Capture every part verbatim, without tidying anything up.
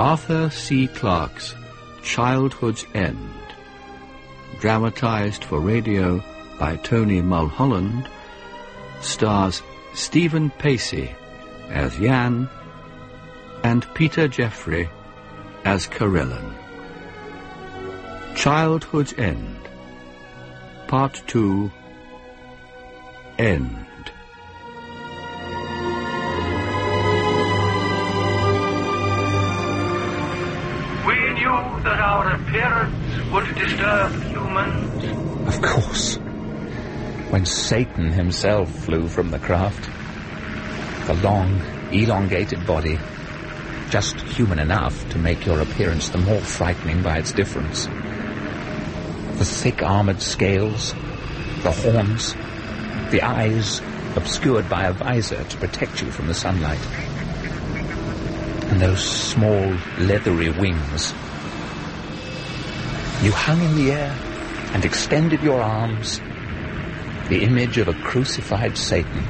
Arthur C. Clarke's Childhood's End, dramatized for radio by Tony Mulholland, stars Stephen Pacey as Jan and Peter Jeffrey as Carillon. Childhood's End, Part two, End. We knew that our appearance would disturb humans. Of course. When Satan himself flew from the craft, the long, elongated body, just human enough to make your appearance the more frightening by its difference. The thick armored scales, the horns, the eyes obscured by a visor to protect you from the sunlight, and those small leathery wings. You hung in the air and extended your arms, the image of a crucified Satan.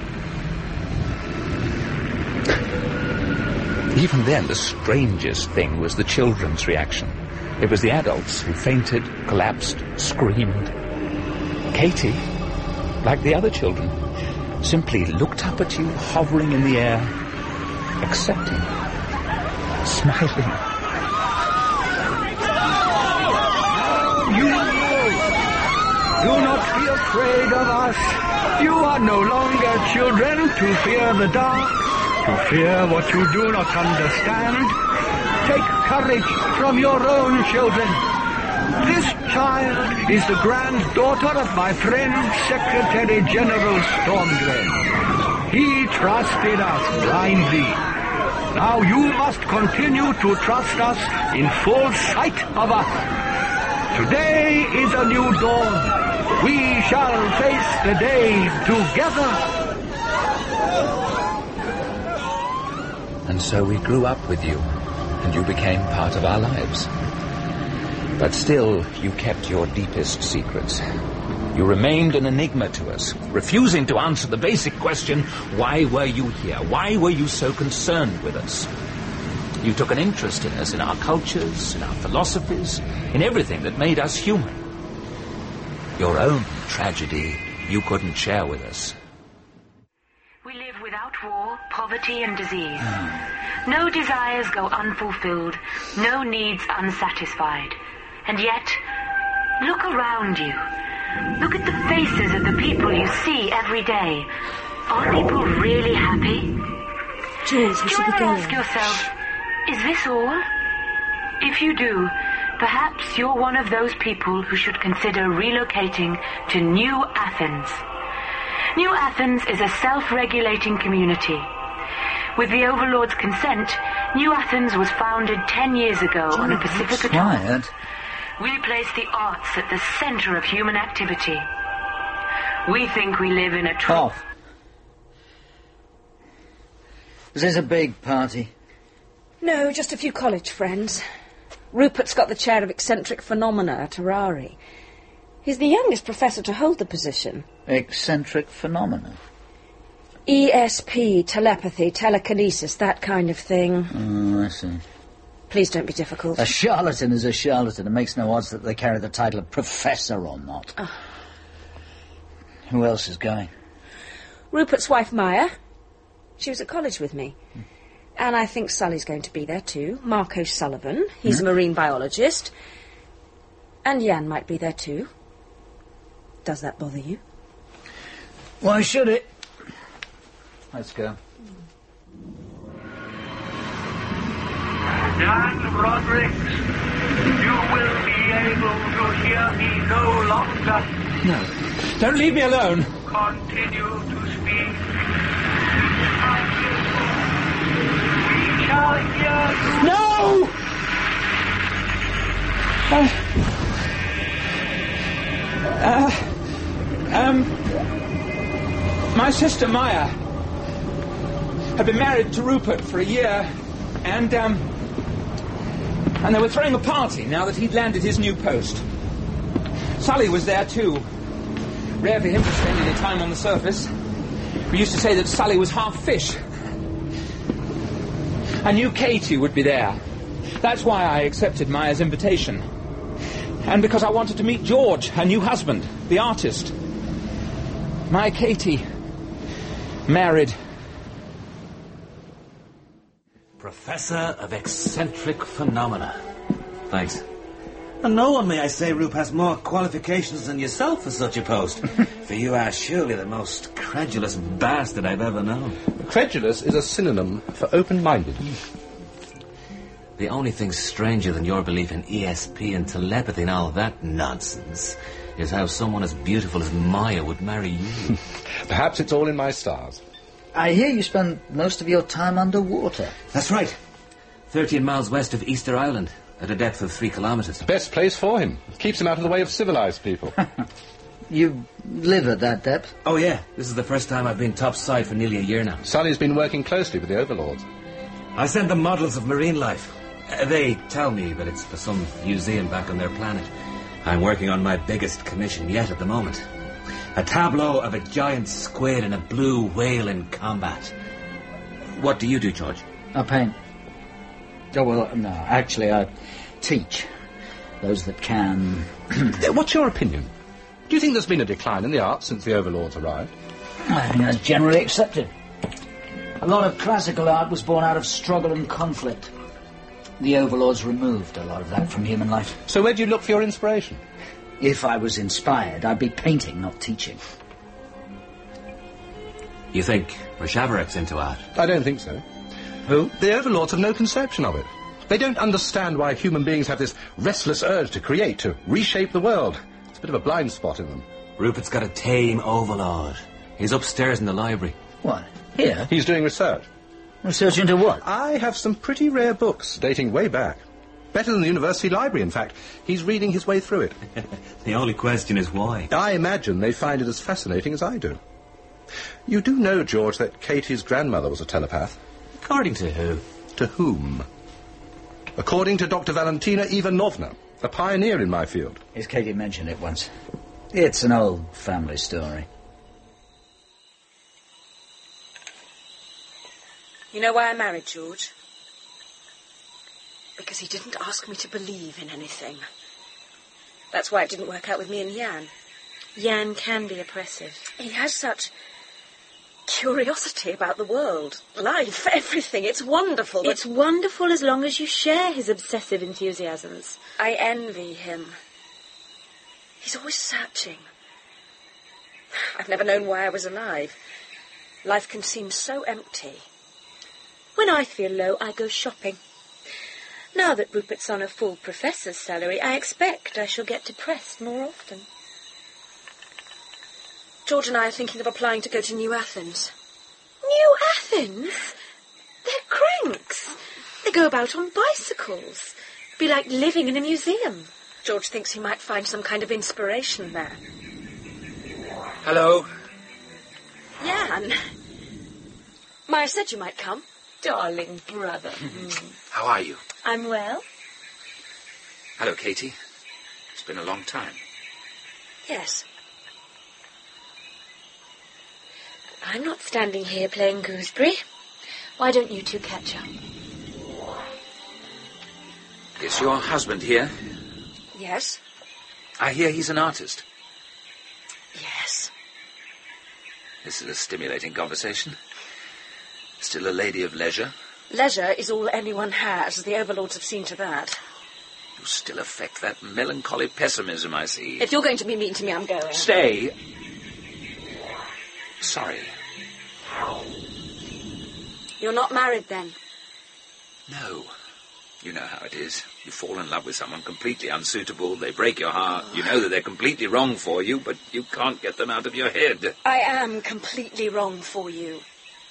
Even then, the strangest thing was the children's reaction. It was the adults who fainted, collapsed, screamed. Katie, like the other children, simply looked up at you, hovering in the air, accepting, smiling. You do not be afraid of us. You are no longer children to fear the dark, to fear what you do not understand. Take courage from your own children. This child is the granddaughter of my friend, Secretary General Stormgren. He trusted us blindly. Now you must continue to trust us in full sight of us. Today is a new dawn. We shall face the day together. And so we grew up with you, and you became part of our lives. But still, you kept your deepest secrets. You remained an enigma to us, refusing to answer the basic question, why were you here? Why were you so concerned with us? You took an interest in us, in our cultures, in our philosophies, in everything that made us human. Your own tragedy you couldn't share with us. We live without war, poverty and disease. No desires go unfulfilled, no needs unsatisfied. And yet, look around you. Look at the faces of the people you see every day. Are people really happy? Jules, we Do should you be ever going. ask yourself, is this all? If you do, perhaps you're one of those people who should consider relocating to New Athens. New Athens is a self-regulating community. With the Overlord's consent, New Athens was founded ten years ago on a Pacific atoll. Quiet. We place the arts at the center of human activity. We think we live in a true... Off. Is this a big party? No, just a few college friends. Rupert's got the chair of eccentric phenomena at Harari. He's the youngest professor to hold the position. Eccentric phenomena? E S P, telepathy, telekinesis, that kind of thing. Oh, I see. Please don't be difficult. A charlatan is a charlatan. It makes no odds that they carry the title of professor or not. Oh. Who else is going? Rupert's wife, Maya. She was at college with me. Hmm. And I think Sully's going to be there too. Marco Sullivan. He's hmm? a marine biologist. And Jan might be there too. Does that bother you? Why should it? Let's go. Jan Rodrigues, you will be able to hear me no longer. No. Don't leave me alone. Continue to speak. We shall hear you. No! Uh, uh, um, my sister Maya had been married to Rupert for a year, and, um, and they were throwing a party now that he'd landed his new post. Sully was there too. Rare for him to spend any time on the surface. We used to say that Sully was half fish. I knew Katie would be there. That's why I accepted Maya's invitation. And because I wanted to meet George, her new husband, the artist. My Katie. Married. Professor of Eccentric Phenomena. Thanks. And no one, may I say, Roop, has more qualifications than yourself for such a post. For you are surely the most credulous bastard I've ever known. Credulous is a synonym for open-minded. The only thing stranger than your belief in E S P and telepathy and all that nonsense is how someone as beautiful as Maya would marry you. Perhaps it's all in my stars. I hear you spend most of your time underwater. That's right. Thirteen miles west of Easter Island, at a depth of three kilometres. Best place for him. Keeps him out of the way of civilized people. You live at that depth? Oh, yeah. This is the first time I've been topside for nearly a year now. Sully's been working closely with the overlords. I send them models of marine life. Uh, they tell me that it's for some museum back on their planet. I'm working on my biggest commission yet at the moment. A tableau of a giant squid and a blue whale in combat. What do you do, George? I paint. Oh, well, no, actually, I teach. Those that can. What's your opinion? Do you think there's been a decline in the arts since the overlords arrived? I think that's generally accepted. A lot of classical art was born out of struggle and conflict. The overlords removed a lot of that from human life. So where do you look for your inspiration? If I was inspired, I'd be painting, not teaching. You think Reshavarik's into art? I don't think so. Who? The overlords have no conception of it. They don't understand why human beings have this restless urge to create, to reshape the world. It's a bit of a blind spot in them. Rupert's got a tame overlord. He's upstairs in the library. What? Here? He's doing research. Research into what? I have some pretty rare books dating way back. Better than the university library, in fact. He's reading his way through it. The only question is why. I imagine they find it as fascinating as I do. You do know, George, that Katie's grandmother was a telepath? According to who? To whom? According to Doctor Valentina Ivanovna, a pioneer in my field. His Katie mentioned it once. It's an old family story. You know why I married George? Because he didn't ask me to believe in anything. That's why it didn't work out with me and Jan. Jan can be oppressive. He has such curiosity about the world, life, everything. It's wonderful. It's wonderful as long as you share his obsessive enthusiasms. I envy him. He's always searching. I've never known why I was alive. Life can seem so empty. When I feel low, I go shopping. Now that Rupert's on a full professor's salary, I expect I shall get depressed more often. George and I are thinking of applying to go to New Athens. New Athens? They're cranks. They go about on bicycles. Be like living in a museum. George thinks he might find some kind of inspiration there. Hello. Jan. Maya said you might come. Darling brother. Mm. How are you? I'm well. Hello, Katie. It's been a long time. Yes. I'm not standing here playing gooseberry. Why don't you two catch up? Is your husband here? Yes. I hear he's an artist. Yes. This is a stimulating conversation. Still a lady of leisure? Leisure is all anyone has. The overlords have seen to that. You still affect that melancholy pessimism, I see. If you're going to be mean to me, I'm going. Stay. Sorry. You're not married, then? No. You know how it is. You fall in love with someone completely unsuitable, they break your heart, you know that they're completely wrong for you, but you can't get them out of your head. I am completely wrong for you.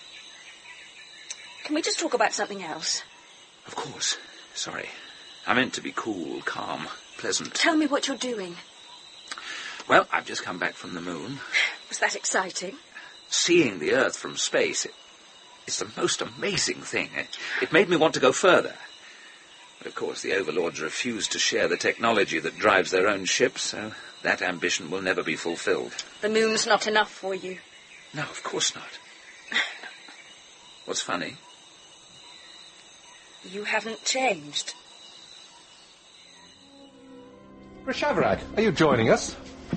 Can we just talk about something else? Of course. Sorry. I meant to be cool, calm, pleasant. Tell me what you're doing. Well, I've just come back from the moon. Was that exciting? Seeing the Earth from space, it, it's the most amazing thing. It, it made me want to go further. But of course, the overlords refuse to share the technology that drives their own ships, so that ambition will never be fulfilled. The moon's not enough for you? No, of course not. What's funny? You haven't changed. Rishabrak, are you joining us?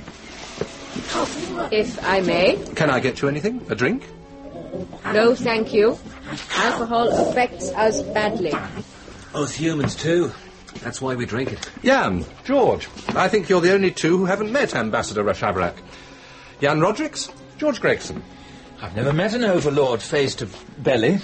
If I may. Can I get you anything? A drink? No, thank you. Alcohol affects us badly. Us humans, too. That's why we drink it. Jan, George, I think you're the only two who haven't met Ambassador Rishabrak. Jan Rodricks, George Gregson. I've never met an overlord face to belly.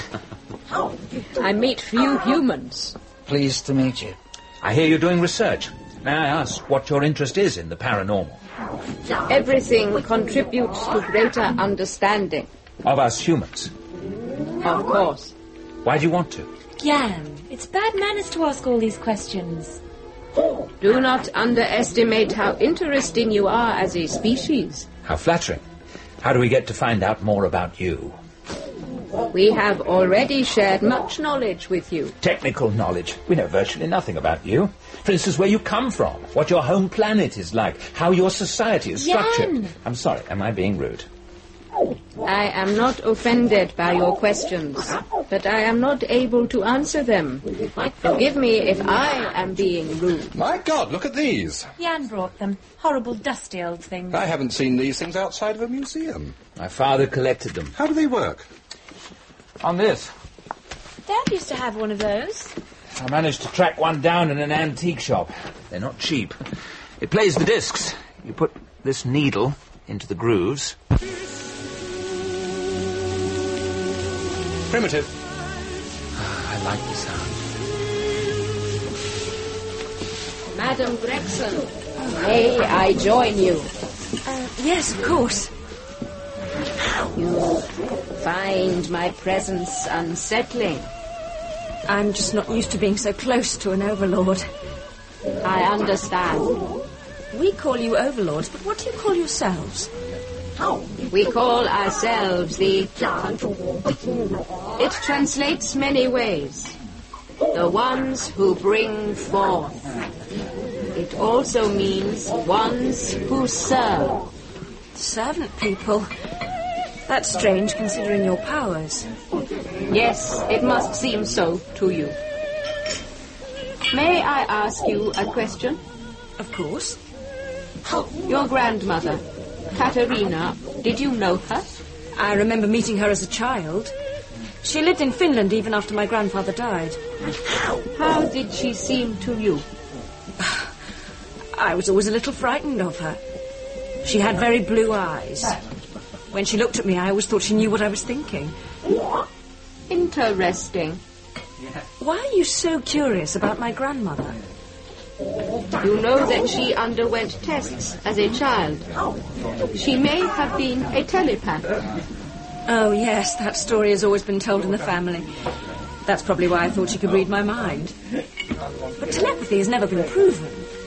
I meet few humans. Pleased to meet you. I hear you're doing research. May I ask what your interest is in the paranormal? Everything contributes to greater understanding. Of us humans? Of course. Why do you want to? Jan, it's bad manners to ask all these questions. Do not underestimate how interesting you are as a species. How flattering. How do we get to find out more about you? We have already shared much knowledge with you. Technical knowledge. We know virtually nothing about you. For instance, where you come from, what your home planet is like, how your society is structured. Jan! I'm sorry, am I being rude? I am not offended by your questions, but I am not able to answer them. Forgive me if I am being rude. My God, look at these. Jan brought them. Horrible, dusty old things. I haven't seen these things outside of a museum. My father collected them. How do they work? On this. Dad used to have one of those. I managed to track one down in an antique shop. They're not cheap. It plays the discs. You put this needle into the grooves. Primitive. I like the sound. Madam Gregson, may I join you? Uh, yes, of course. You find my presence unsettling. I'm just not used to being so close to an overlord. I understand. We call you overlords, but what do you call yourselves? We call ourselves the... It translates many ways. The ones who bring forth. It also means ones who serve. Servant people. That's strange, considering your powers. Yes, it must seem so to you. May I ask you a question? Of course. Your grandmother, Katerina, did you know her? I remember meeting her as a child. She lived in Finland even after my grandfather died. How did she seem to you? I was always a little frightened of her. She had very blue eyes. When she looked at me, I always thought she knew what I was thinking. Interesting. Why are you so curious about my grandmother? You know that she underwent tests as a child. She may have been a telepath. Oh, yes, that story has always been told in the family. That's probably why I thought she could read my mind. But telepathy has never been proven.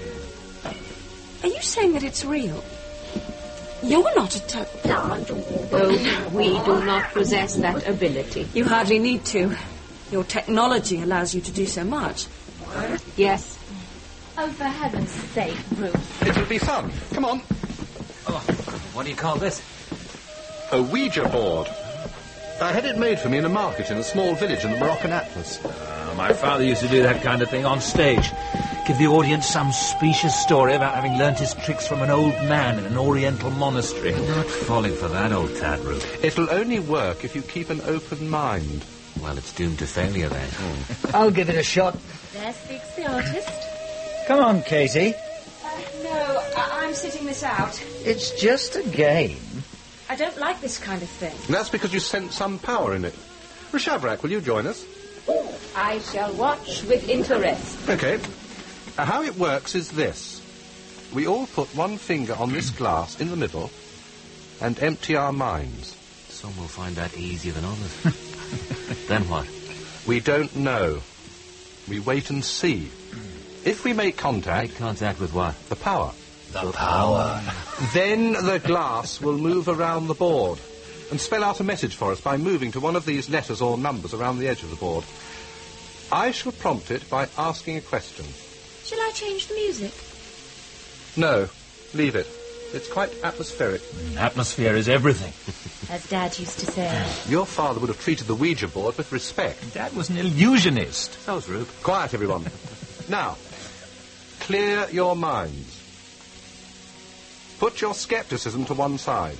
Are you saying that it's real? You're not a telepath. Oh, we do not possess that ability. You hardly need to. Your technology allows you to do so much. Yes. Oh, for heaven's sake, Ruth. It'll be fun. Come on. Oh, what do you call this? A Ouija board. I had it made for me in a market in a small village in the Moroccan Atlas. Uh, my father used to do that kind of thing on stage. Give the audience some specious story about having learnt his tricks from an old man in an oriental monastery. I'm not falling for that, old tad, Ruth. It'll only work if you keep an open mind. Well, it's doomed to failure then. Mm. I'll give it a shot. There speaks the artist. Come on, Katie. Uh, no, I- I'm sitting this out. It's just a game. I don't like this kind of thing. That's because you sense some power in it. Rishabrak, will you join us? I shall watch with interest. Okay. Uh, how it works is this. We all put one finger on this glass in the middle and empty our minds. Some will find that easier than others. Then what? We don't know. We wait and see. If we make contact... Make contact with what? The power. The power. Then the glass will move around the board and spell out a message for us by moving to one of these letters or numbers around the edge of the board. I shall prompt it by asking a question. Shall I change the music? No, leave it. It's quite atmospheric. Atmosphere is everything. As Dad used to say. Your father would have treated the Ouija board with respect. Dad was an illusionist. That was Rube. Quiet, everyone. Now, clear your minds. Put your scepticism to one side.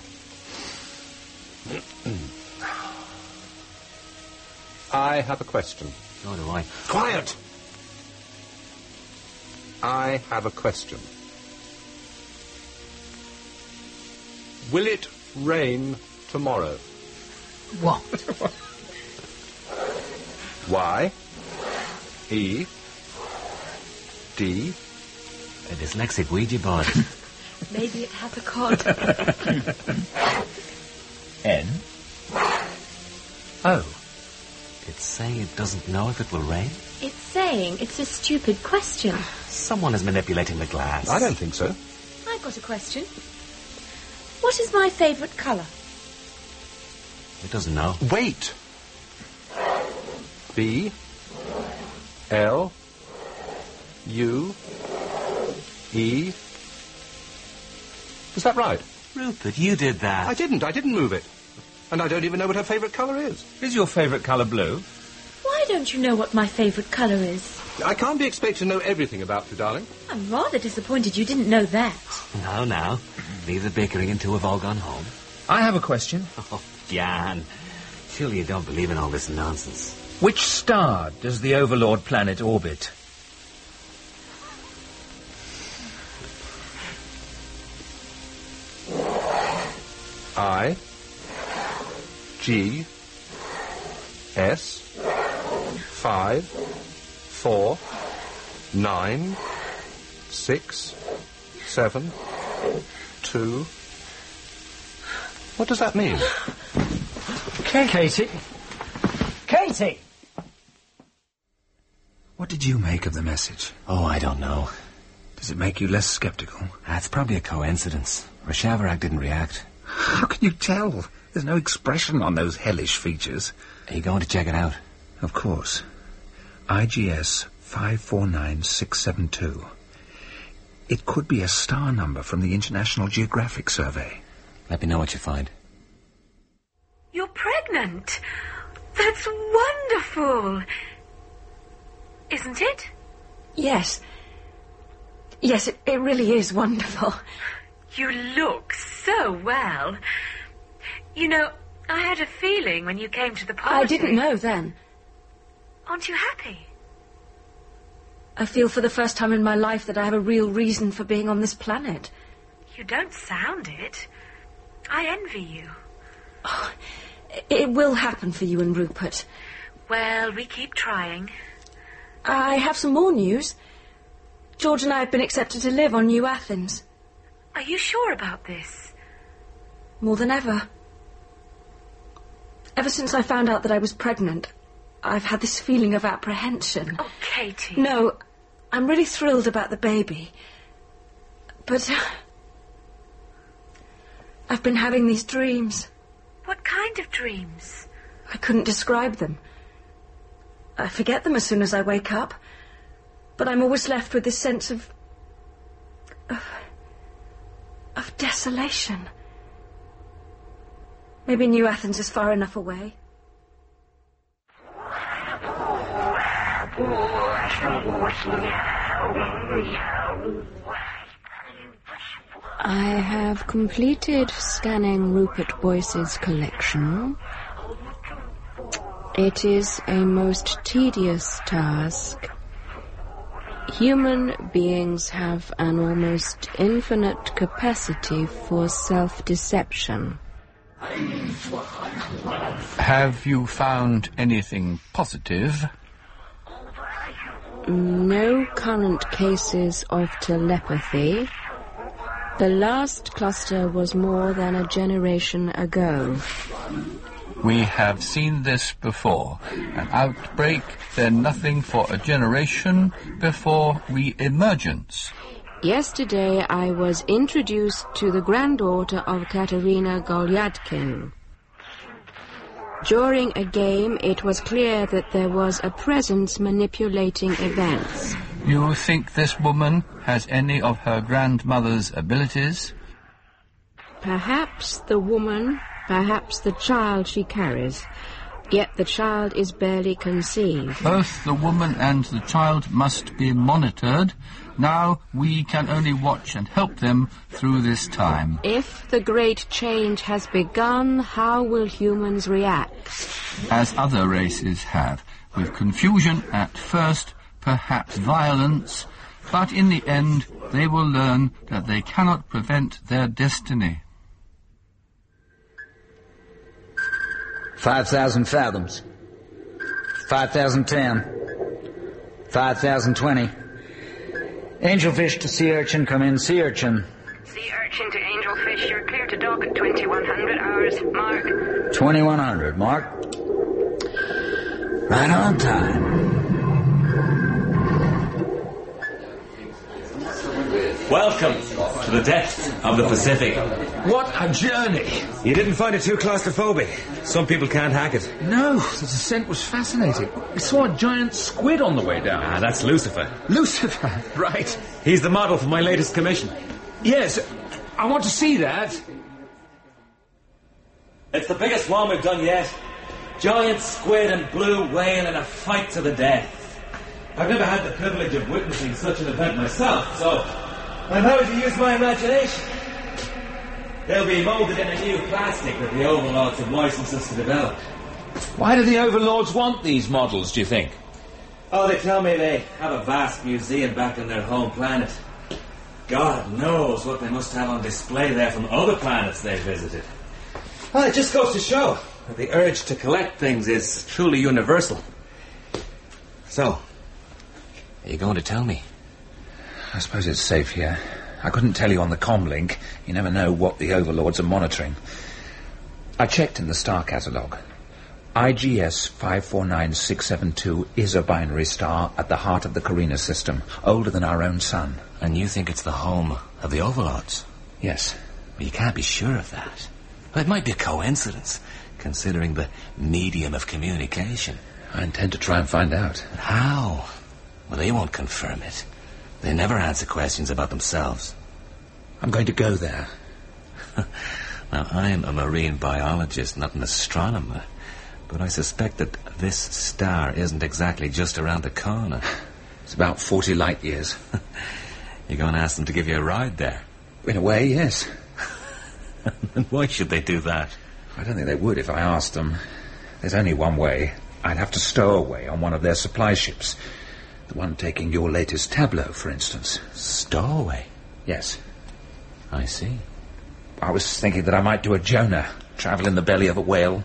I have a question. So do I. Quiet! I have a question. Will it rain tomorrow? What? Y E D A dyslexic Ouija board. Maybe it has a cod. N O. It's saying it doesn't know if it will rain? It's saying it's a stupid question. Someone is manipulating the glass. I don't think so. I've got a question. What is my favourite colour? It doesn't know. Wait. B L U E. Is that right? Rupert, you did that. I didn't. I didn't move it. And I don't even know what her favourite colour is. Is your favourite colour blue? Why don't you know what my favourite colour is? I can't be expected to know everything about you, darling. I'm rather disappointed you didn't know that. No, now. Leave the bickering until we've all gone home. I have a question. Oh, Jan. Surely you don't believe in all this nonsense. Which star does the Overlord planet orbit? I G S five four nine six seven two. What does that mean? Katie. Katie! What did you make of the message? Oh, I don't know. Does it make you less sceptical? That's probably a coincidence. Rashavarak didn't react. How can you tell? There's no expression on those hellish features. Are you going to check it out? Of course. I G S five four nine six seven two. It could be a star number from the International Geographic Survey. Let me know what you find. You're pregnant. That's wonderful. Isn't it? Yes. Yes, it, it really is wonderful. You look so well. You know, I had a feeling when you came to the party. I didn't know then. Aren't you happy? I feel for the first time in my life that I have a real reason for being on this planet. You don't sound it. I envy you. Oh, it will happen for you and Rupert. Well, we keep trying. I have some more news. George and I have been accepted to live on New Athens. Are you sure about this? More than ever. Ever since I found out that I was pregnant, I've had this feeling of apprehension. Oh, Katie. No, I'm really thrilled about the baby. But uh, I've been having these dreams. What kind of dreams? I couldn't describe them. I forget them as soon as I wake up. But I'm always left with this sense of... of... of desolation. Maybe New Athens is far enough away. I have completed scanning Rupert Boyce's collection. It is a most tedious task. Human beings have an almost infinite capacity for self-deception. Have you found anything positive? No current cases of telepathy. The last cluster was more than a generation ago. We have seen this before. An outbreak, then nothing for a generation before re-emergence. Yesterday I was introduced to the granddaughter of Katerina Golyadkin. During a game, it was clear that there was a presence manipulating events. You think this woman has any of her grandmother's abilities? Perhaps the woman, perhaps the child she carries. Yet the child is barely conceived. Both the woman and the child must be monitored. Now we can only watch and help them through this time. If the great change has begun, how will humans react? As other races have, with confusion at first, perhaps violence, but in the end they will learn that they cannot prevent their destiny. Five thousand fathoms. Five thousand ten. Five thousand twenty. Angelfish to sea urchin, come in. Sea urchin. Sea urchin to angelfish, you're clear to dock at twenty-one hundred hours. Mark. twenty-one hundred, Mark. Right on time. Welcome to the depths of the Pacific. What a journey! You didn't find it too claustrophobic? Some people can't hack it. No, the descent was fascinating. We saw a giant squid on the way down. Ah, that's Lucifer. Lucifer, right. He's the model for my latest commission. Yes, I want to see that. It's the biggest one we've done yet. Giant squid and blue whale in a fight to the death. I've never had the privilege of witnessing such an event myself, so I'm having to use my imagination. They'll be moulded in a new plastic that the overlords have licensed us to develop. Why do the overlords want these models, do you think? Oh, they tell me they have a vast museum back on their home planet. God knows what they must have on display there from other planets they've visited. Well, it just goes to show that the urge to collect things is truly universal. So, are you going to tell me? I suppose it's safe here. I couldn't tell you on the comm link. You never know what the overlords are monitoring. I checked in the star catalogue. I G S five four nine six seven two is a binary star at the heart of the Carina system, older than our own sun. And you think it's the home of the overlords? Yes. Well, you can't be sure of that. Well, it might be a coincidence, considering the medium of communication. I intend to try and find out. But how? Well, they won't confirm it. They never answer questions about themselves. I'm going to go there. Now, I'm a marine biologist, not an astronomer. But I suspect that this star isn't exactly just around the corner. It's about forty light years. You're going to ask them to give you a ride there? In a way, yes. And why should they do that? I don't think they would if I asked them. There's only one way. I'd have to stow away on one of their supply ships. The one taking your latest tableau, for instance. Stowaway? Yes. I see. I was thinking that I might do a Jonah, travel in the belly of a whale.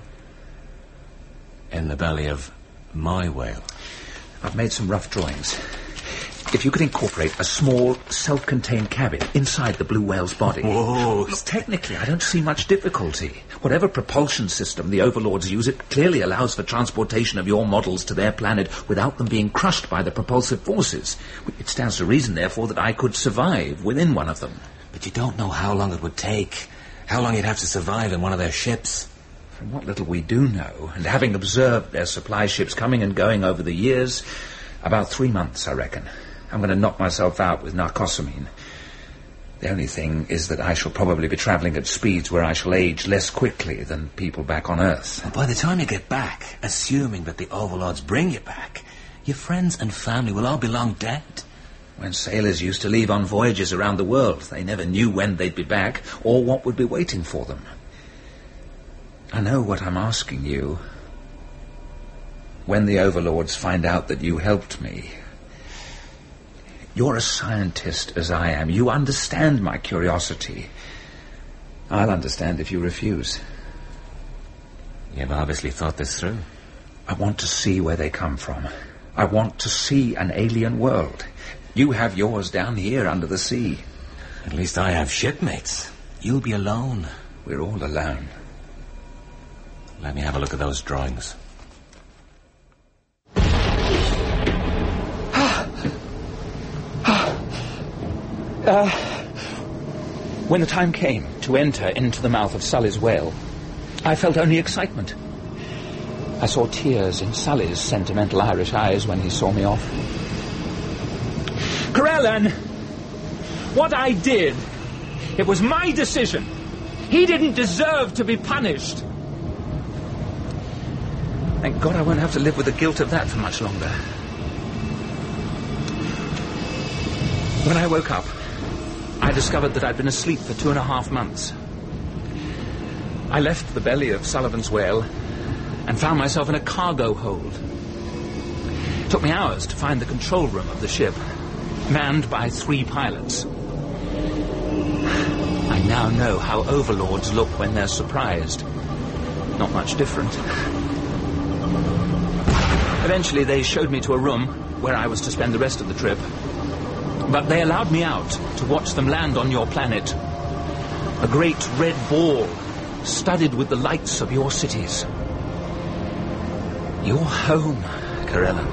In the belly of my whale? I've made some rough drawings. If you could incorporate a small, self-contained cabin inside the blue whale's body. Whoa! Look, technically, I don't see much difficulty. Whatever propulsion system the overlords use, it clearly allows for transportation of your models to their planet without them being crushed by the propulsive forces. It stands to reason, therefore, that I could survive within one of them. But you don't know how long it would take. How long you'd have to survive in one of their ships. From what little we do know, and having observed their supply ships coming and going over the years, about three months, I reckon. I'm going to knock myself out with narcosamine. The only thing is that I shall probably be travelling at speeds where I shall age less quickly than people back on Earth. And by the time you get back, assuming that the overlords bring you back, your friends and family will all be long dead. When sailors used to leave on voyages around the world, they never knew when they'd be back or what would be waiting for them. I know what I'm asking you. When the overlords find out that you helped me... You're a scientist as I am. You understand my curiosity. I'll understand if you refuse. You've obviously thought this through. I want to see where they come from. I want to see an alien world. You have yours down here under the sea. At least I have shipmates. You'll be alone. We're all alone. Let me have a look at those drawings. Uh, when the time came to enter into the mouth of Sully's whale, I felt only excitement. I saw tears in Sully's sentimental Irish eyes when he saw me off. Corellan! What I did, it was my decision. He didn't deserve to be punished. Thank God I won't have to live with the guilt of that for much longer. When I woke up, I discovered that I'd been asleep for two and a half months. I left the belly of Sullivan's Whale and found myself in a cargo hold. It took me hours to find the control room of the ship, manned by three pilots. I now know how overlords look when they're surprised. Not much different. Eventually they showed me to a room where I was to spend the rest of the trip. But they allowed me out to watch them land on your planet. A great red ball studded with the lights of your cities. Your home, Karellan.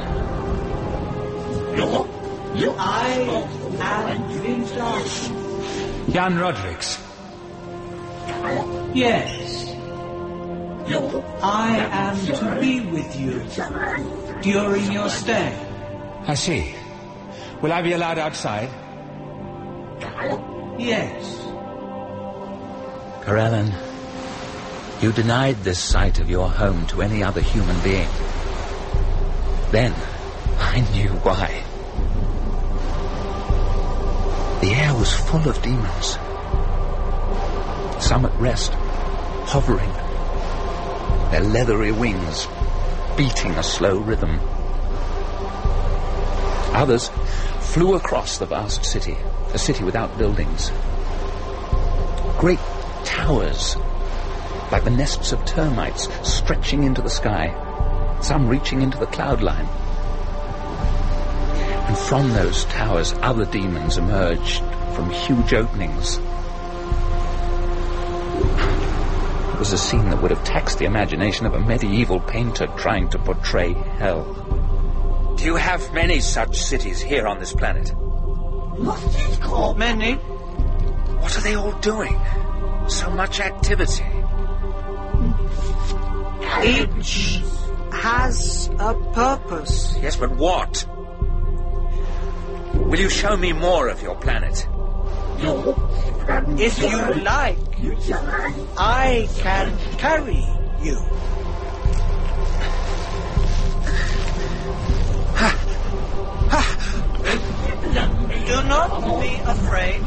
I am Vintar. Jan Rodrix. Yes. I am to be with you during your stay. I see. Will I be allowed outside? Yes. Karellan, you denied this site of your home to any other human being. Then, I knew why. The air was full of demons. Some at rest, hovering, their leathery wings beating a slow rhythm. Others flew across the vast city, a city without buildings. Great towers, like the nests of termites, stretching into the sky, some reaching into the cloud line. And from those towers, other demons emerged from huge openings. It was a scene that would have taxed the imagination of a medieval painter trying to portray hell. Do you have many such cities here on this planet? Many. What are they all doing? So much activity. Each has a purpose. Yes, but what? Will you show me more of your planet? If you like, I can carry you. Do not be afraid.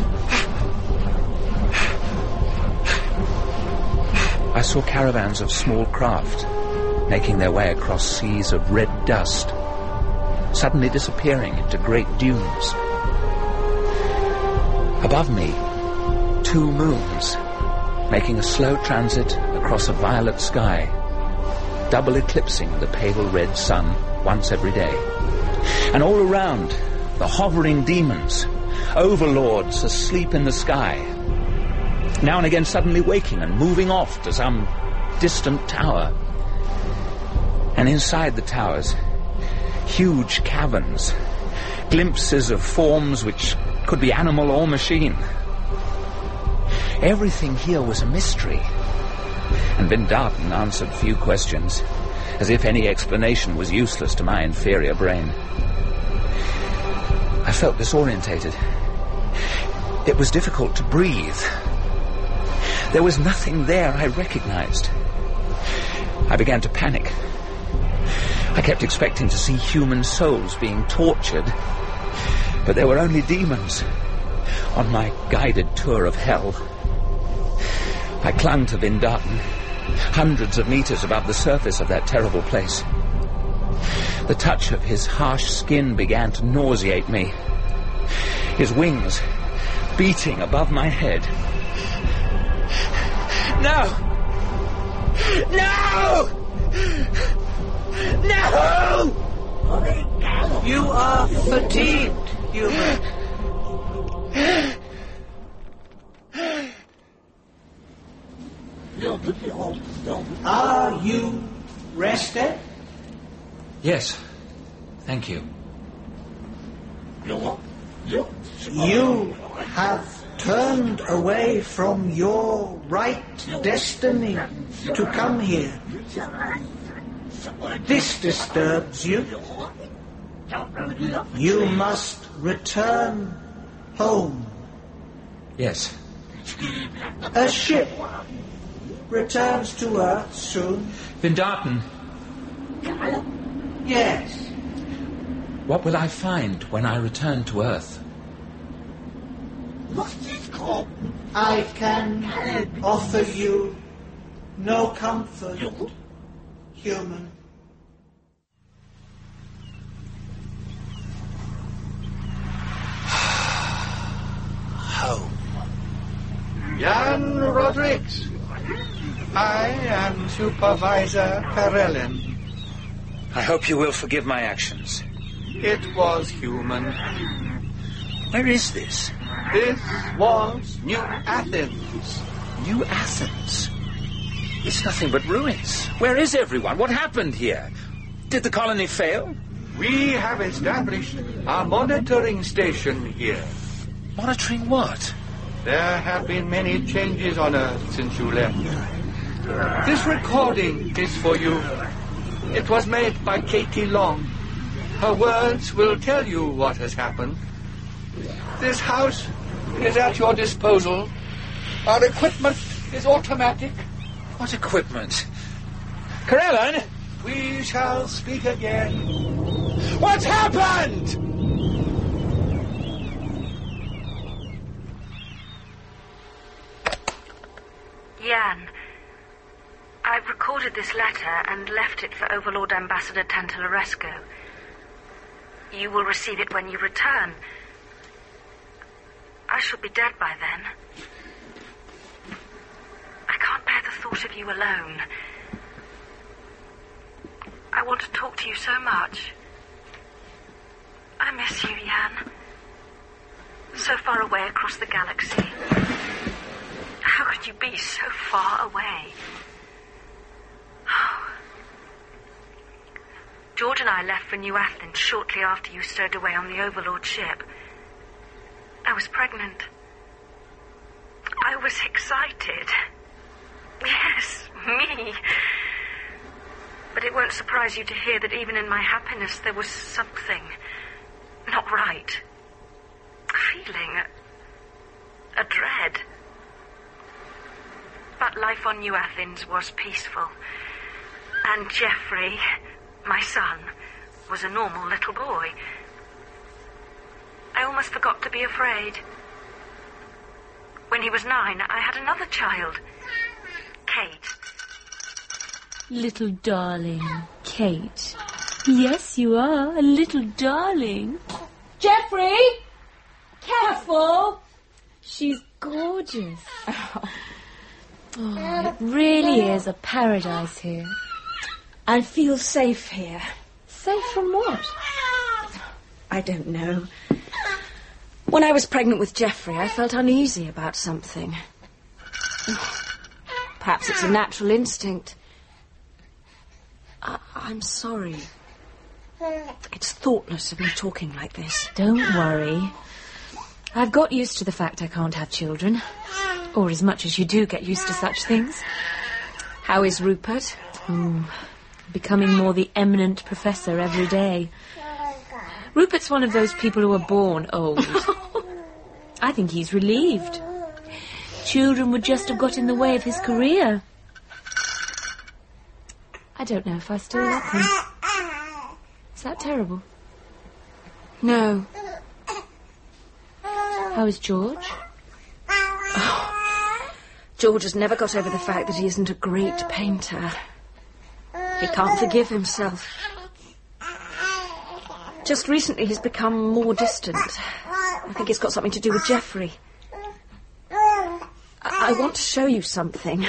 I saw caravans of small craft making their way across seas of red dust, suddenly disappearing into great dunes. Above me, two moons, making a slow transit across a violet sky, double eclipsing the pale red sun once every day. And all around, the hovering demons, overlords asleep in the sky, now and again suddenly waking and moving off to some distant tower. And inside the towers, huge caverns, glimpses of forms which could be animal or machine. Everything here was a mystery, and Vindarten answered few questions, as if any explanation was useless to my inferior brain. I felt disorientated. It was difficult to breathe. There was nothing there I recognized. I began to panic. I kept expecting to see human souls being tortured, but there were only demons on my guided tour of hell. I clung to Vindarten, hundreds of meters above the surface of that terrible place. The touch of his harsh skin began to nauseate me. His wings beating above my head. No! No! No! You are fatigued, human. Are you rested? Yes, thank you. You have turned away from your right destiny to come here. This disturbs you. You must return home. Yes, A ship returns to Earth soon. Vindarten, Yes. what will I find when I return to Earth? I can offer you no comfort, human. Home. Jan Rodrigues. I am Supervisor Karelin. I hope you will forgive my actions. It was human. Where is this? This was New Athens. New Athens? It's nothing but ruins. Where is everyone? What happened here? Did the colony fail? We have established a monitoring station here. Monitoring what? There have been many changes on Earth since you left. This recording is for you. It was made by Katie Long. Her words will tell you what has happened. This house is at your disposal. Our equipment is automatic. What equipment? Karelin? We shall speak again. What's happened? Jan, I've recorded this letter and left it for Overlord Ambassador Tantalaresco. You will receive it when you return. I shall be dead by then. I can't bear the thought of you alone. I want to talk to you so much. I miss you, Jan. So far away across the galaxy. How could you be so far away? Oh. George and I left for New Athens shortly after you stowed away on the Overlord ship. I was pregnant. I was excited. Yes, me. But it won't surprise you to hear that even in my happiness there was something not right. A feeling, a, a dread. But life on New Athens was peaceful. And Geoffrey, my son, was a normal little boy. I almost forgot to be afraid. When he was nine, I had another child, Kate. Little darling, Kate. Yes, you are, a little darling. Geoffrey! Careful! She's gorgeous. Oh. Oh, it really is a paradise here. I feel safe here. Safe from what? I don't know. When I was pregnant with Geoffrey, I felt uneasy about something. Perhaps it's a natural instinct. I- I'm sorry. It's thoughtless of me talking like this. Don't worry. I've got used to the fact I can't have children. Or as much as you do get used to such things. How is Rupert? Mm, becoming more the eminent professor every day. Rupert's one of those people who are born old. I think he's relieved. Children would just have got in the way of his career. I don't know if I still love him. Is that terrible? No. How is George? Oh, George has never got over the fact that he isn't a great painter. He can't forgive himself. Just recently he's become more distant. I think it's got something to do with Geoffrey. I, I want to show you something.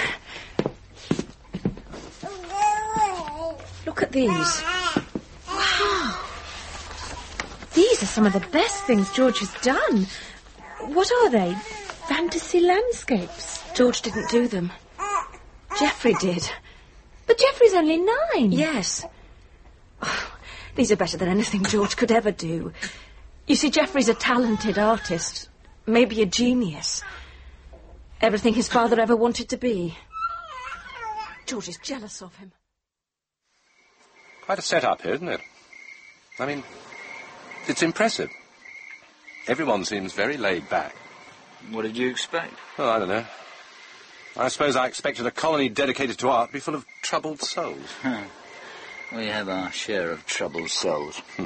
Look at these. Wow. These are some of the best things George has done. What are they? Fantasy landscapes? George didn't do them. Geoffrey did. But Geoffrey's only nine. Yes. Oh, these are better than anything George could ever do. You see, Geoffrey's a talented artist. Maybe a genius. Everything his father ever wanted to be. George is jealous of him. Quite a setup here, isn't it? I mean, it's impressive. Everyone seems very laid back. What did you expect? Oh, I don't know. I suppose I expected a colony dedicated to art to be full of troubled souls. Huh. We have our share of troubled souls. Hmm.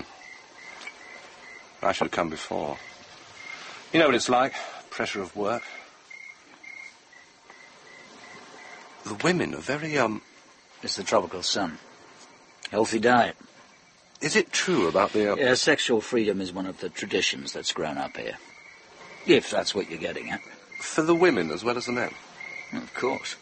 I should have come before. You know what it's like, pressure of work. The women are very, um... It's the tropical sun. Healthy diet. Is it true about the... Uh... Yeah, sexual freedom is one of the traditions that's grown up here. If that's what you're getting at. For the women as well as the men? Of course.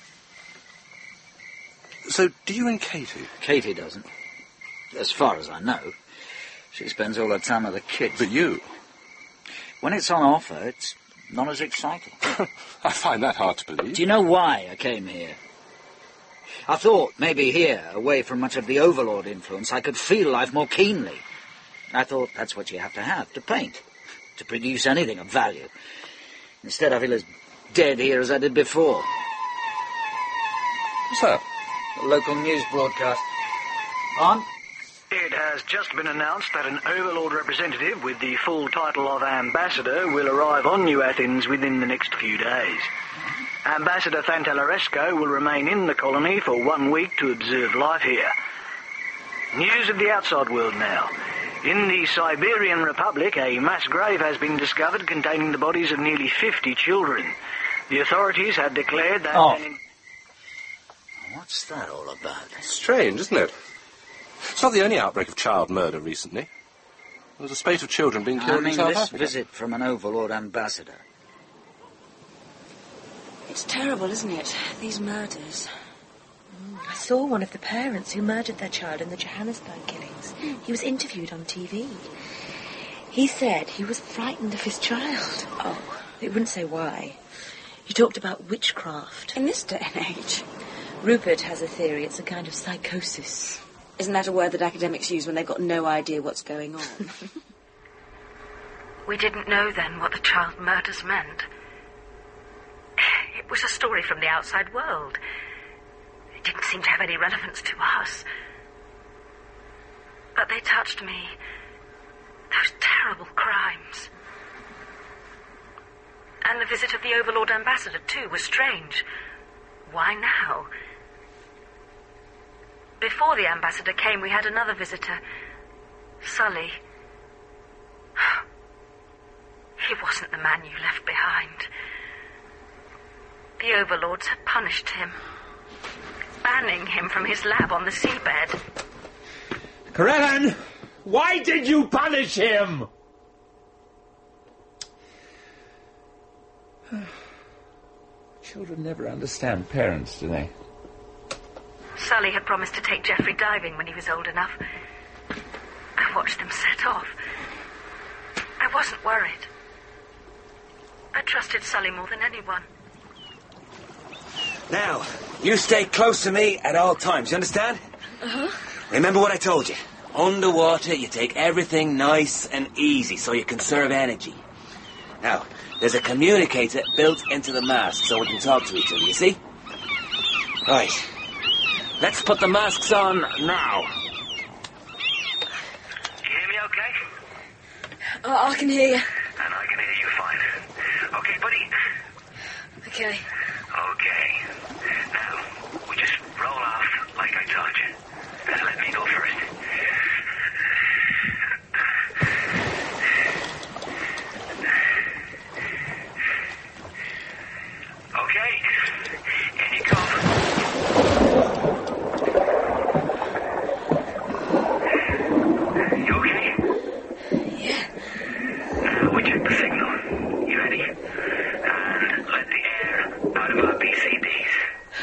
So, do you and Katie? Katie doesn't. As far as I know. She spends all her time with the kids. But you? When it's on offer, it's not as exciting. I find that hard to believe. Do you know why I came here? I thought maybe here, away from much of the Overlord influence, I could feel life more keenly. I thought that's what you have to have, to paint, to produce anything of value. Instead, I feel as dead here as I did before. What's that? The local news broadcast. On? It has just been announced that an Overlord representative with the full title of Ambassador will arrive on New Athens within the next few days. Ambassador Fantalaresco will remain in the colony for one week to observe life here. News of the outside world now. In the Siberian Republic, a mass grave has been discovered containing the bodies of nearly fifty children. The authorities have declared that... Oh. An... What's that all about? Strange, isn't it? It's not the only outbreak of child murder recently. There was a spate of children being killed I mean, in South this Africa. visit from an Overlord ambassador. It's terrible, isn't it? These murders. I saw one of the parents who murdered their child in the Johannesburg killings. He was interviewed on T V. He said he was frightened of his child. Oh, he wouldn't say why. He talked about witchcraft. In this day and age. Rupert has a theory it's a kind of psychosis. Isn't that a word that academics use when they've got no idea what's going on? We didn't know then what the child murders meant. It was a story from the outside world. It didn't seem to have any relevance to us. But they touched me. Those terrible crimes. And the visit of the Overlord ambassador, too, was strange. Why now? Before the ambassador came, we had another visitor. Sully. He wasn't the man you left behind. The Overlords had punished him, banning him from his lab on the seabed. Karenin! Why did you punish him? Children never understand parents, do they? Sully had promised to take Geoffrey diving when he was old enough. I watched them set off. I wasn't worried. I trusted Sully more than anyone. Now, you stay close to me at all times, you understand? Uh-huh. Remember what I told you. Underwater, you take everything nice and easy so you conserve energy. Now, there's a communicator built into the mask so we can talk to each other, you see? Right. Let's put the masks on now. You hear me okay? Oh, I can hear you. And I can hear you fine. Okay, buddy. Okay. Okay. Now, we just roll off like I taught you. Uh, let me go first. Okay. In you come. You okay? Yeah. Now we check the signal. You ready? And let the air out of our P C Bs.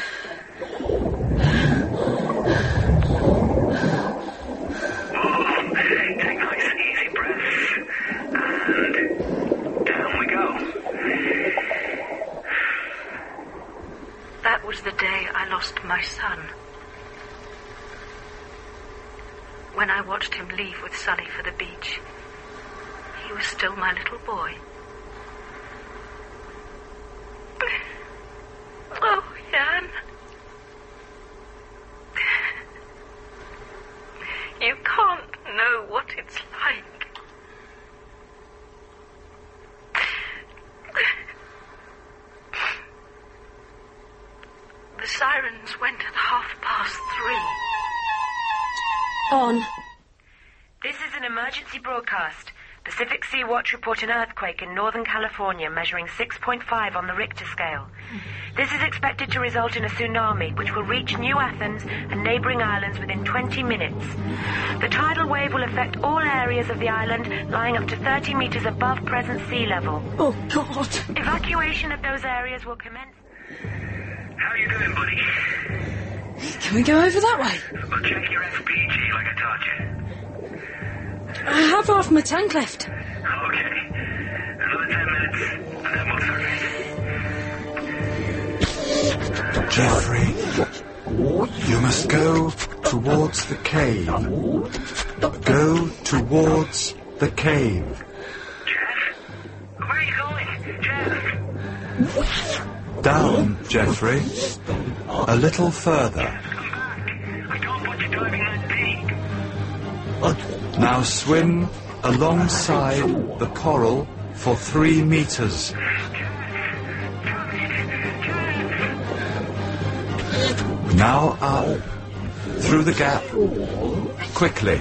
Whoa. Take nice, easy breaths. And down we go. That was the day I lost my son. When I watched him leave with Sully for the beach, he was still my little boy. Oh, Jan. You can't know what it's like. sirens went at half past three. On. This is an emergency broadcast. Pacific Sea Watch report an earthquake in Northern California measuring six point five on the Richter scale. This is expected to result in a tsunami which will reach New Athens and neighbouring islands within twenty minutes. The tidal wave will affect all areas of the island lying up to thirty metres above present sea level. Oh, God. Evacuation of those areas will commence... How you doing, buddy? Can we go over that way? Well, check your F P G like I taught you. I have half my tank left. Okay. Another ten minutes, and then we'll start. Geoffrey, you must go towards the cave. Go towards the cave. Jeff? Where are you going? Jeff? Down, Geoffrey. A little further. Come back. I don't want you diving that deep. Now swim alongside the coral for three meters. Now up, through the gap, quickly.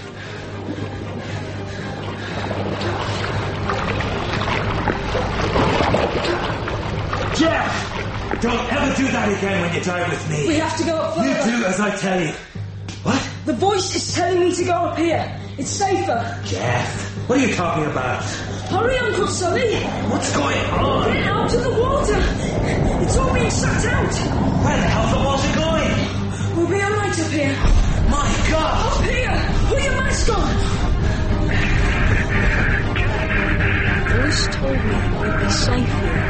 Jeff! Don't ever do that again when you dive with me. We have to go up further. You do as I tell you. What? The voice is telling me to go up here. It's safer. Jeff, what are you talking about? Hurry, Uncle Sully. What's going on? Get out of the water. It's all being sucked out. Where the hell's the water going? We'll be all right up here. My God! Up here. Put your mask on. The voice told me we'd be safe here.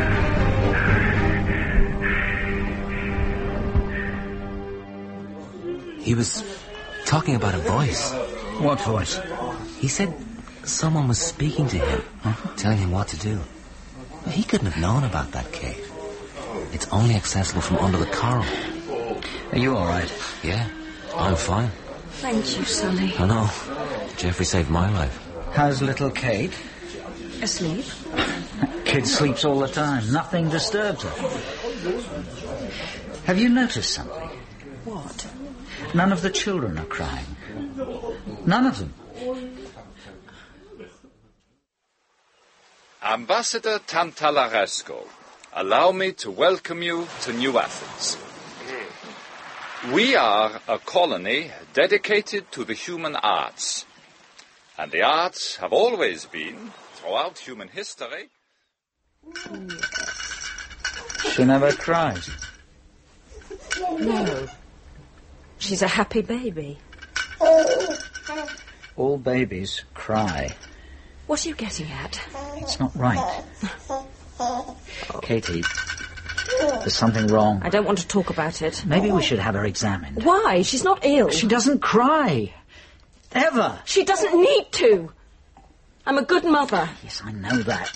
He was talking about a voice. What voice? He said someone was speaking to him, huh? telling him what to do. He couldn't have known about that cave. It's only accessible from under the coral. Are you all right? Yeah, I'm fine. Thank you, Sully. I know. Geoffrey saved my life. How's little Kate? Asleep? Kid sleeps all the time. Nothing disturbs her. Have you noticed something? What? None of the children are crying. None of them. Ambassador Tantalaresco, allow me to welcome you to New Athens. We are a colony dedicated to the human arts. And the arts have always been, throughout human history... She never cries. No. She's a happy baby. All babies cry. What are you getting at? It's not right. Katie, there's something wrong. I don't want to talk about it. Maybe we should have her examined. Why? She's not ill. She doesn't cry. Ever. She doesn't need to. I'm a good mother. Yes, I know that.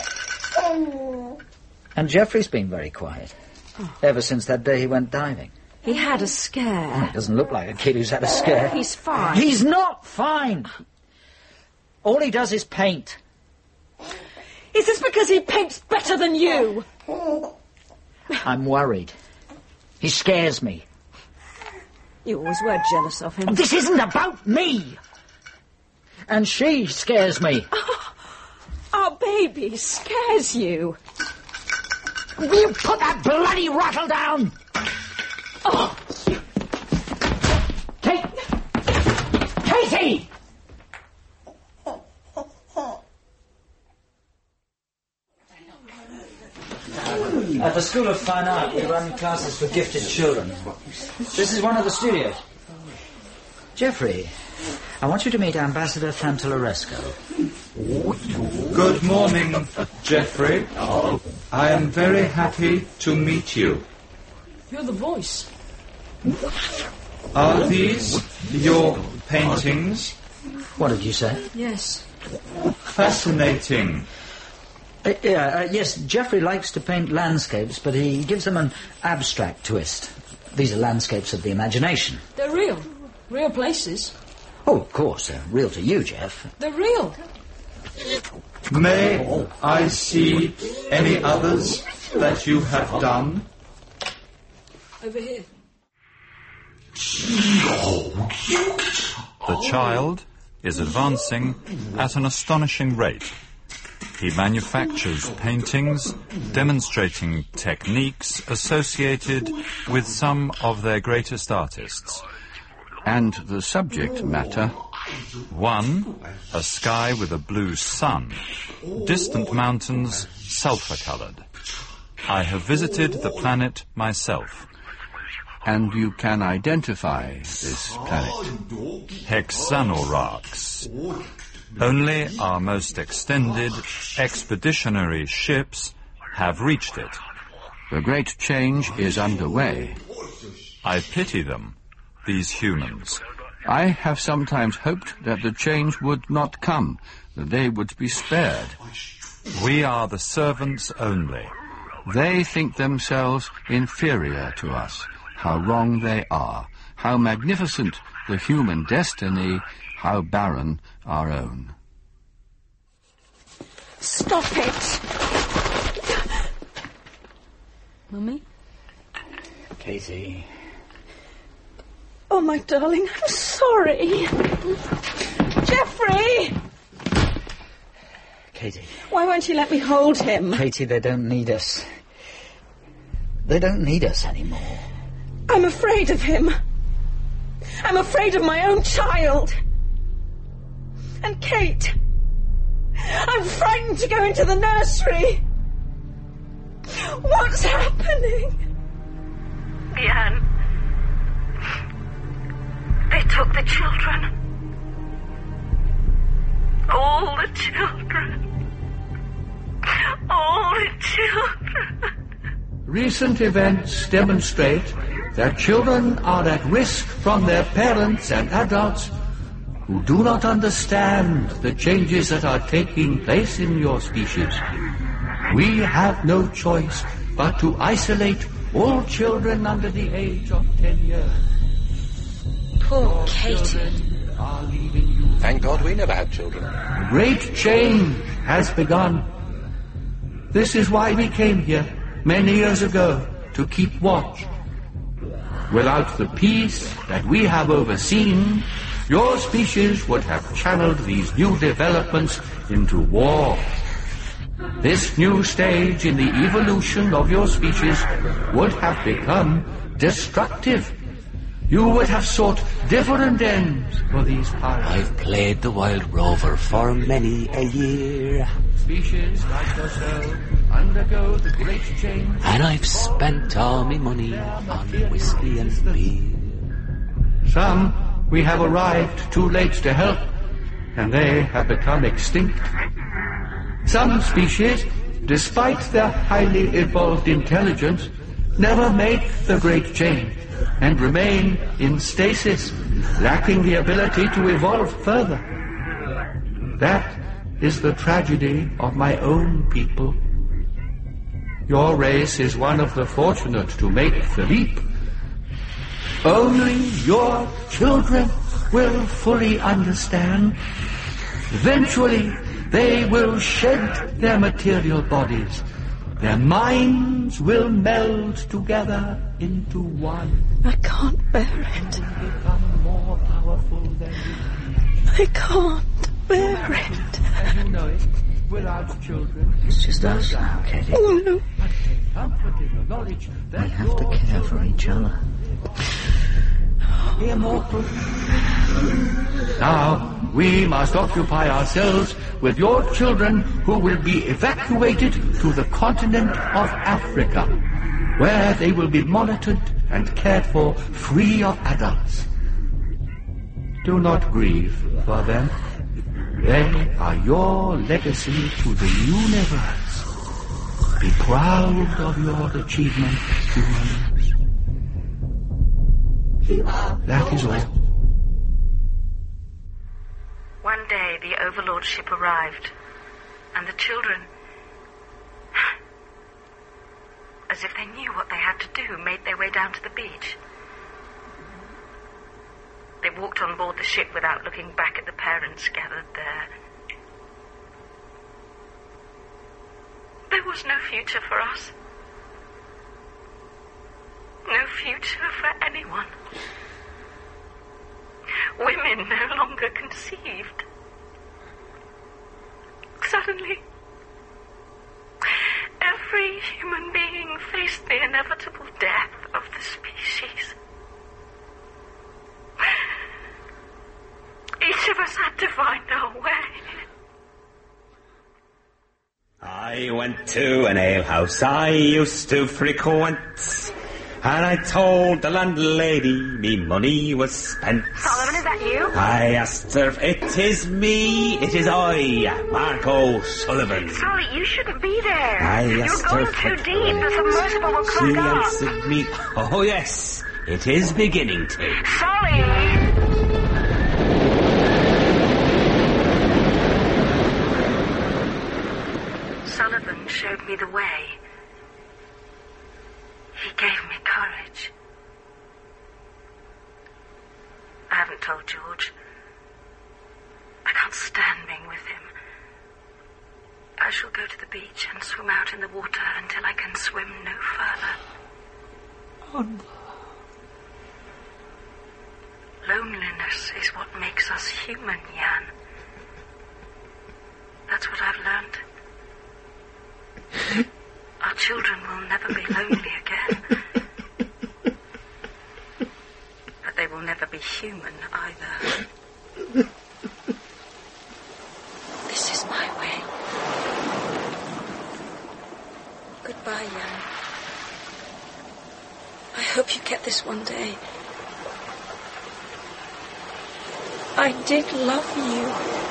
And Geoffrey's been very quiet. Oh. Ever since that day he went diving. He had a scare. Oh, he doesn't look like a kid who's had a scare. He's fine. He's not fine. All he does is paint. Is this because he paints better than you? I'm worried. He scares me. You always were jealous of him. This isn't about me. And she scares me. Oh, our baby scares you. Will you put that bloody rattle down? Oh. Kate! Katie! At the School of Fine Art, we run classes for gifted children. This is one of the studios. Geoffrey, I want you to meet Ambassador Tantalaresco. Good morning, Geoffrey. I am very happy to meet you. You're the voice. Are these your paintings? What did you say? Yes. Fascinating. Uh, yeah, uh, yes, Geoffrey likes to paint landscapes, but he gives them an abstract twist. These are landscapes of the imagination. They're real. Real places. Oh, of course, they're real to you, Jeff. They're real. May I see any others that you have done? Over here. The child is advancing at an astonishing rate. He manufactures paintings demonstrating techniques associated with some of their greatest artists. And the subject matter? One, a sky with a blue sun, distant mountains sulphur-coloured. I have visited the planet myself. And you can identify this planet? Hexanorax. Only our most extended expeditionary ships have reached it. The great change is underway. I pity them, these humans. I have sometimes hoped that the change would not come, that they would be spared. We are the servants only. They think themselves inferior to us. How wrong they are. How magnificent the human destiny, how barren our own. Stop it! Mummy? Katie. Oh, my darling, I'm sorry. Geoffrey! Katie. Why won't you let me hold him? Katie, they don't need us. They don't need us anymore. I'm afraid of him. I'm afraid of my own child. And Kate. I'm frightened to go into the nursery. What's happening? Jan. They took the children. All the children. All the children. Recent events demonstrate that children are at risk from their parents and adults who do not understand the changes that are taking place in your species. We have no choice but to isolate all children under the age of ten years. Poor Katie. Thank God we never had children. A great change has begun. This is why we came here many years ago, to keep watch. Without the peace that we have overseen, your species would have channeled these new developments into war. This new stage in the evolution of your species would have become destructive. You would have sought different ends for these powers. I've played the wild rover for many a year. Species like yourself undergo the great change. And I've spent all my money on whiskey and beer. Some we have arrived too late to help, and they have become extinct. Some species, despite their highly evolved intelligence, never make the great change and remain in stasis, lacking the ability to evolve further. That is the tragedy of my own people. Your race is one of the fortunate to make the leap. Only your children will fully understand. Eventually, they will shed their material bodies. Their minds will meld together into one. I can't bear it. Become more powerful than I can't bear it. and you know it. Without children, It's just us now, Katie. Oh, no. comfort in the knowledge that We have to care for each other. immortal. Now, we must occupy ourselves with your children who will be evacuated to the continent of Africa, where they will be monitored and cared for free of adults. Do not grieve for them. They are your legacy to the universe. Be proud of your achievement, humans. That is all. One day the Overlord ship arrived, and the children, as if they knew what they had to do, made their way down to the beach. They walked on board the ship without looking back at the parents gathered there. There was no future for us. No future for anyone. Women no longer conceived. Suddenly, every human being faced the inevitable death of the species. Each of us had to find our way. I went to an alehouse I used to frequent, and I told the landlady me money was spent. Solomon, is that you? I asked her, it is me, it is I, Mark O'Sullivan. Solly, you shouldn't be there. I You're asked going her too for- deep. The submersible will She clog up. answered me, oh yes, it is beginning to. Solly! Sullivan showed me the way. He gave me courage. I haven't told George. I can't stand being with him. I shall go to the beach and swim out in the water until I can swim no further. Oh, no. Loneliness is what makes us human, Jan. That's what I've learned. Our children will never be lonely again. But they will never be human either. This is my way. Goodbye, Jan. I hope you get this one day. I did love you.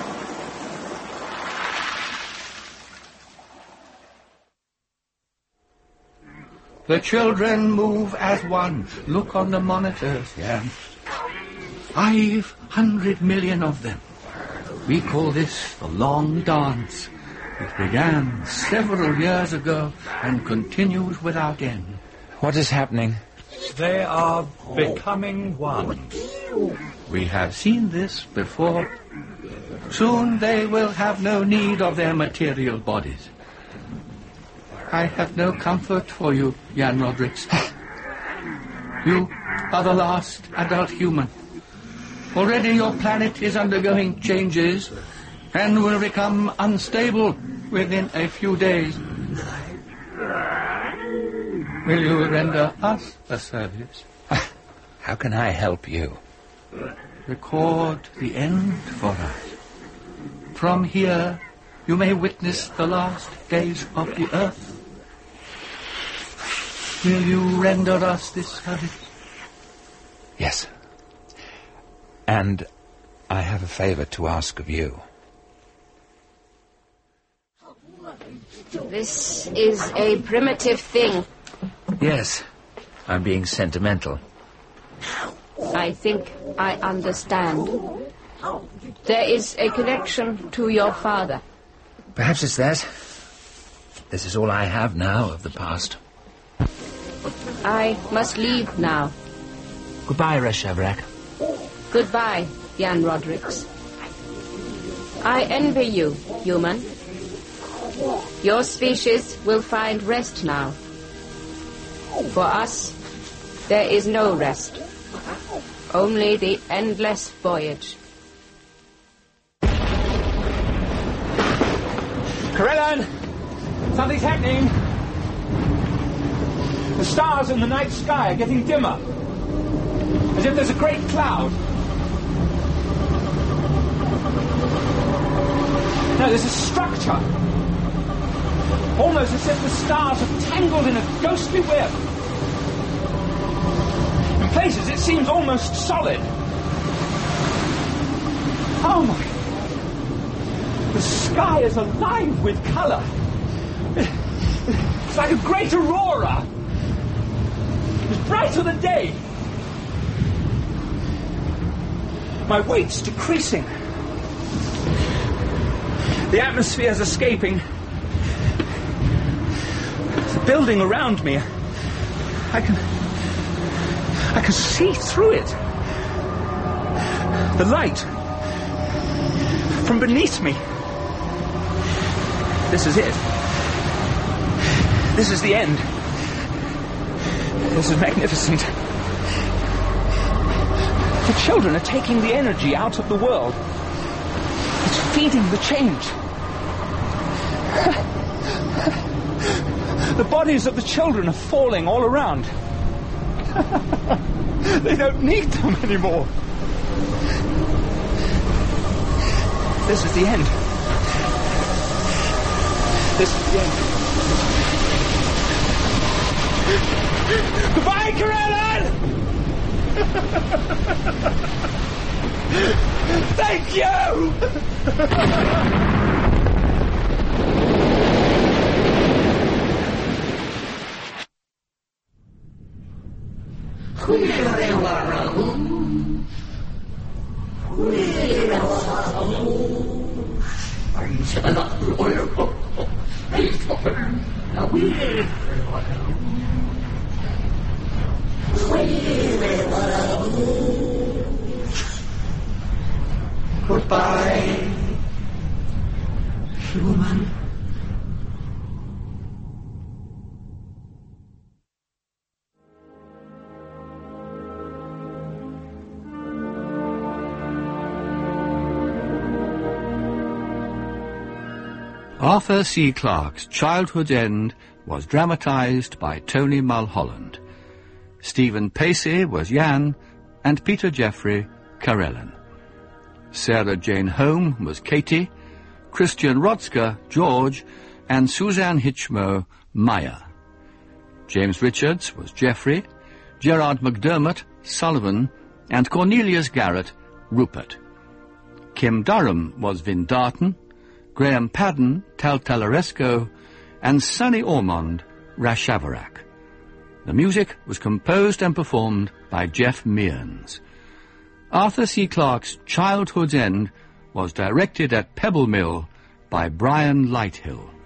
The children move as one. Look on the monitors, yeah. Five hundred million of them. We call this the long dance. It began several years ago and continues without end. What is happening? They are becoming one. We have seen this before. Soon they will have no need of their material bodies. I have no comfort for you, Jan Rodrix. You are the last adult human. Already your planet is undergoing changes and will become unstable within a few days. Will you render us a service? How can I help you? Record the end for us. From here, you may witness the last days of the earth. Will you render us this service? Yes. And I have a favor to ask of you. This is a primitive thing. Yes, I'm being sentimental. I think I understand. There is a connection to your father. Perhaps it's that. This is all I have now of the past. I must leave now. Goodbye, Reshavrak. Goodbye, Jan Rodrix. I envy you, human. Your species will find rest now. For us, there is no rest. Only the endless voyage. Corellan! Something's happening! The stars in the night sky are getting dimmer. As if there's a great cloud. No, there's a structure. Almost as if the stars are tangled in a ghostly web. In places it seems almost solid. Oh my... The sky is alive with colour. It's like a great aurora. It's brighter than day. My weight's decreasing. The atmosphere's escaping. The building around me, I can... I can see through it. The light from beneath me. This is it. This is the end. This is magnificent. The children are taking the energy out of the world. It's feeding the change. The bodies of the children are falling all around. They don't need them anymore. This is the end. This is the end. Goodbye, Carolyn! Thank you! Goodbye, human. Arthur C. Clarke's Childhood's End was dramatised by Tony Mulholland. Stephen Pacey was Jan, and Peter Jeffrey, Carellin. Sarah Jane Home was Katie, Christian Rotzka, George, and Suzanne Hitchmo, Maya. James Richards was Geoffrey, Gerard McDermott, Sullivan, and Cornelius Garrett, Rupert. Kim Durham was Vindarton, Graham Padden, Taltalaresco, and Sonny Ormond, Rashavarak. The music was composed and performed by Jeff Mearns. Arthur C. Clarke's Childhood's End was directed at Pebble Mill by Brian Lighthill.